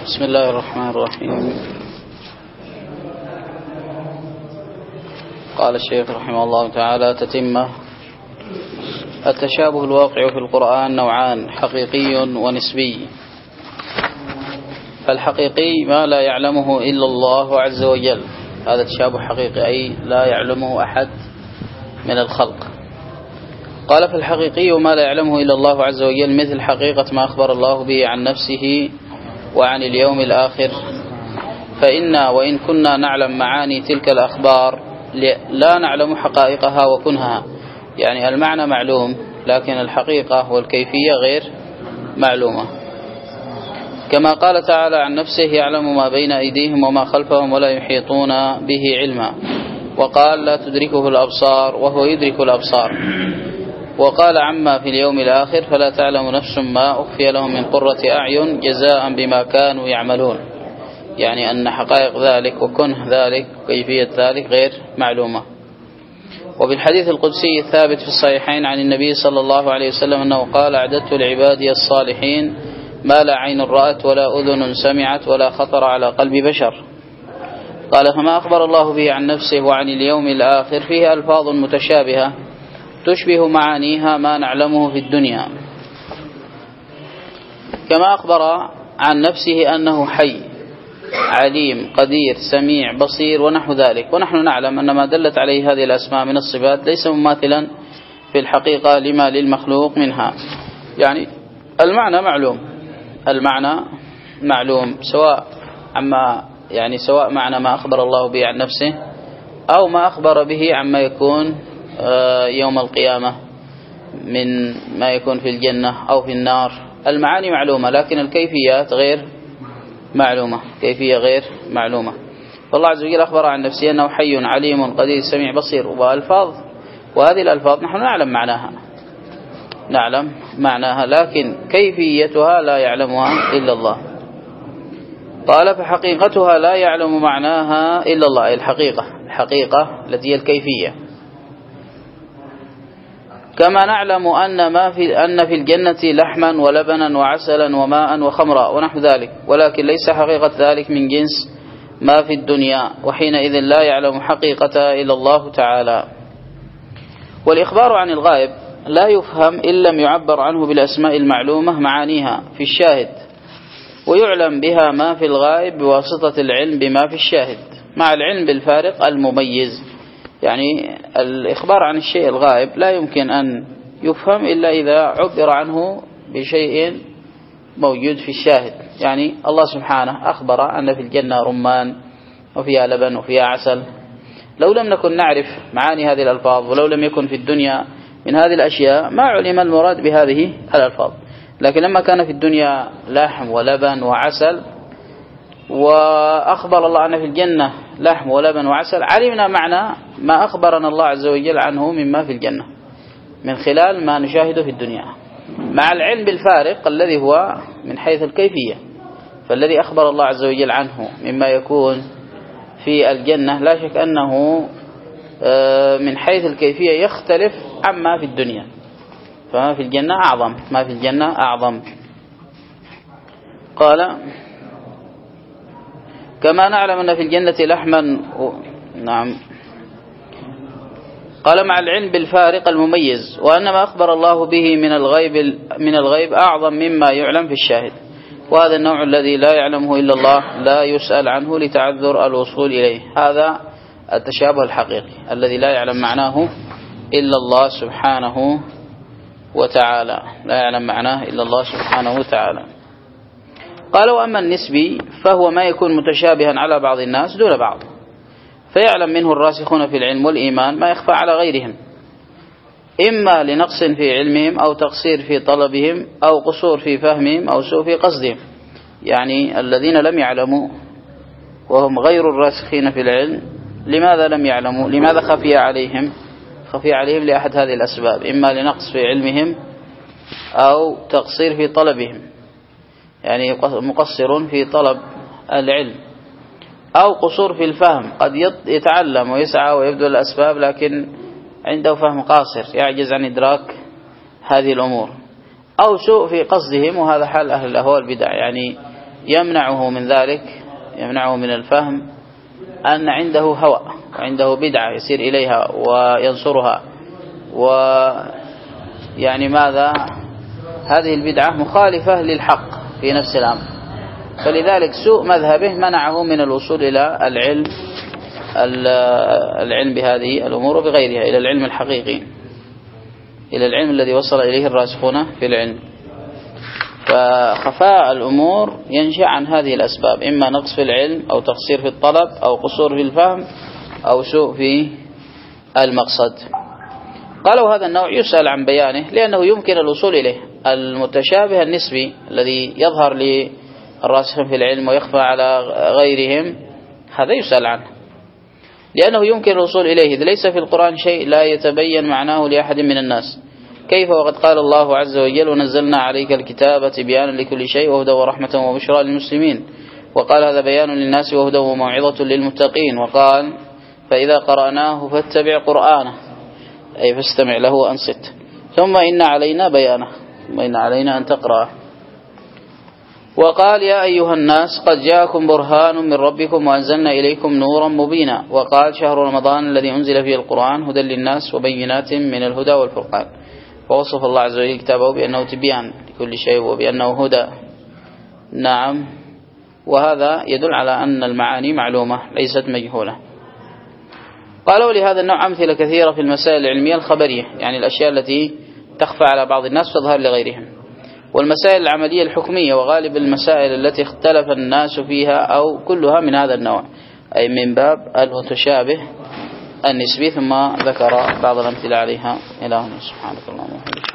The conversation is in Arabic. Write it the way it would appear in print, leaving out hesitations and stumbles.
بسم الله الرحمن الرحيم. قال الشيخ رحمه الله تعالى تتمة: التشابه الواقع في القرآن نوعان: حقيقي ونسبي. فالحقيقي ما لا يعلمه إلا الله عز وجل، هذا تشابه حقيقي أي لا يعلمه أحد من الخلق. قال: فالحقيقي ما لا يعلمه إلا الله عز وجل مثل حقيقة ما أخبر الله به عن نفسه وعن اليوم الآخر، فإنا وإن كنا نعلم معاني تلك الأخبار لا نعلم حقائقها وكنها، يعني المعنى معلوم لكن الحقيقة والكيفية غير معلومة. كما قال تعالى عن نفسه: يعلم ما بين أيديهم وما خلفهم ولا يحيطون به علما. وقال: لا تدركه الأبصار وهو يدرك الأبصار. وقال عما في اليوم الآخر: فلا تعلم نفس ما أخفي لهم من قرة أعين جزاء بما كانوا يعملون، يعني أن حقائق ذلك وكنه ذلك وكيفية ذلك غير معلومة. وبالحديث القدسي الثابت في الصحيحين عن النبي صلى الله عليه وسلم أنه قال: أعددت لعبادي الصالحين ما لا عين رأت ولا أذن سمعت ولا خطر على قلب بشر. قال: فما أخبر الله به عن نفسه وعن اليوم الآخر فيه ألفاظ متشابهة تشبه معانيها ما نعلمه في الدنيا، كما أخبر عن نفسه أنه حي عليم قدير سميع بصير ونحو ذلك. ونحن نعلم أن ما دلت عليه هذه الأسماء من الصفات ليس مماثلا في الحقيقة لما للمخلوق منها، يعني المعنى معلوم سواء معنى ما أخبر الله به عن نفسه أو ما أخبر به عما يكون يوم القيامة من ما يكون في الجنة أو في النار. المعاني معلومة لكن الكيفيات غير معلومة. فالله عز وجل أخبر عن نفسه أنه حي عليم قدير سميع بصير، وهذه الألفاظ نحن نعلم معناها لكن كيفيتها لا يعلمها إلا الله. قال: فحقيقتها لا يعلم معناها إلا الله، أي الحقيقة التي هي الكيفية. كما نعلم أن في الجنة لحما ولبنا وعسلا وماء وخمرا ونحو ذلك، ولكن ليس حقيقة ذلك من جنس ما في الدنيا، وحينئذ لا يعلم حقيقتها إلا الله تعالى. والإخبار عن الغائب لا يفهم إن لم يعبر عنه بالأسماء المعلومة معانيها في الشاهد، ويعلم بها ما في الغائب بواسطة العلم بما في الشاهد مع العلم بالفارق المميز. يعني الإخبار عن الشيء الغائب لا يمكن أن يفهم إلا إذا عبر عنه بشيء موجود في الشاهد. يعني الله سبحانه أخبر أن في الجنة رمان وفيها لبن وفيها عسل، لو لم نكن نعرف معاني هذه الألفاظ ولو لم يكن في الدنيا من هذه الأشياء ما علم المراد بهذه الألفاظ. لكن لما كان في الدنيا لحم ولبن وعسل وأخبر الله أن في الجنة لحم ولبن وعسل، علمنا معنى ما أخبرنا الله عز وجل عنه مما في الجنة من خلال ما نشاهده في الدنيا، مع العلم بالفارق الذي هو من حيث الكيفية. فالذي أخبر الله عز وجل عنه مما يكون في الجنة لا شك أنه من حيث الكيفية يختلف عما في الدنيا، فما في الجنة أعظم. قال: كما نعلم أن في الجنة لحما قال مع العلم بالفارق المميز، وأن ما أخبر الله به من الغيب أعظم مما يعلم في الشاهد، وهذا النوع الذي لا يعلمه إلا الله لا يسأل عنه لتعذر الوصول إليه. هذا التشابه الحقيقي الذي لا يعلم معناه إلا الله سبحانه وتعالى، قال: وأما النسبي فهو ما يكون متشابها على بعض الناس دون بعض، فيعلم منه الراسخون في العلم والإيمان ما يخفى على غيرهم، إما لنقص في علمهم أو تقصير في طلبهم أو قصور في فهمهم أو سوء في قصدهم. يعني الذين لم يعلموا وهم غير الراسخين في العلم، لماذا لم يعلموا؟ لماذا خفي عليهم لأحد هذه الأسباب: إما لنقص في علمهم أو تقصير في طلبهم، يعني مقصر في طلب العلم، أو قصور في الفهم، قد يتعلم ويسعى ويبذل الأسباب لكن عنده فهم قاصر يعجز عن إدراك هذه الأمور، أو سوء في قصدهم، وهذا حال أهل الأهواء والبدع، يعني يمنعه من ذلك، يمنعه من الفهم أن عنده هوى وعنده بدعة يسير إليها وينصرها، ويعني ماذا، هذه البدعة مخالفة للحق في نفس الأمر، فلذلك سوء مذهبه منعه من الوصول إلى العلم بهذه الأمور وبغيرها، إلى العلم الحقيقي، إلى العلم الذي وصل إليه الراسخون في العلم. فخفاء الأمور ينشأ عن هذه الأسباب، إما نقص في العلم أو تقصير في الطلب أو قصور في الفهم أو سوء في المقصد. قالوا هذا النوع يسأل عن بيانه لأنه يمكن الوصول إليه. المتشابه النسبي الذي يظهر للراسخين في العلم ويخفى على غيرهم، هذا يسأل عنه لأنه يمكن الوصول إليه، إذ ليس في القرآن شيء لا يتبين معناه لأحد من الناس. كيف وقد قال الله عز وجل: ونزلنا عليك الكتاب تبيانا لكل شيء وهدى ورحمة وبشرى للمسلمين، وقال هذا بيان للناس وهدى وموعظة للمتقين، وقال: فإذا قرأناه فاتبع قرآنه، أي فاستمع له وأنصت، ثم إن علينا بيانه، ثم إن علينا أن تقرأه. وقال: يا أيها الناس قد جاءكم برهان من ربكم وأنزلنا إليكم نورا مبينا. وقال: شهر رمضان الذي أنزل فيه القرآن هدى للناس وبينات من الهدى والفرقان. ووصف الله عز وجل كتابه بأنه تبيان لكل شيء وبأنه هدى. نعم، وهذا يدل على أن المعاني معلومة ليست مجهولة. قالوا لهذا النوع أمثلة كثيرة في المسائل العلمية الخبرية، يعني الأشياء التي تخفى على بعض الناس تظهر لغيرهم، والمسائل العملية الحكمية، وغالب المسائل التي اختلف الناس فيها أو كلها من هذا النوع، أي من باب المتشابه النسبي. ثم ذكر بعض الأمثلة عليها. إلى هنا، سبحانك اللهم وبحمدك.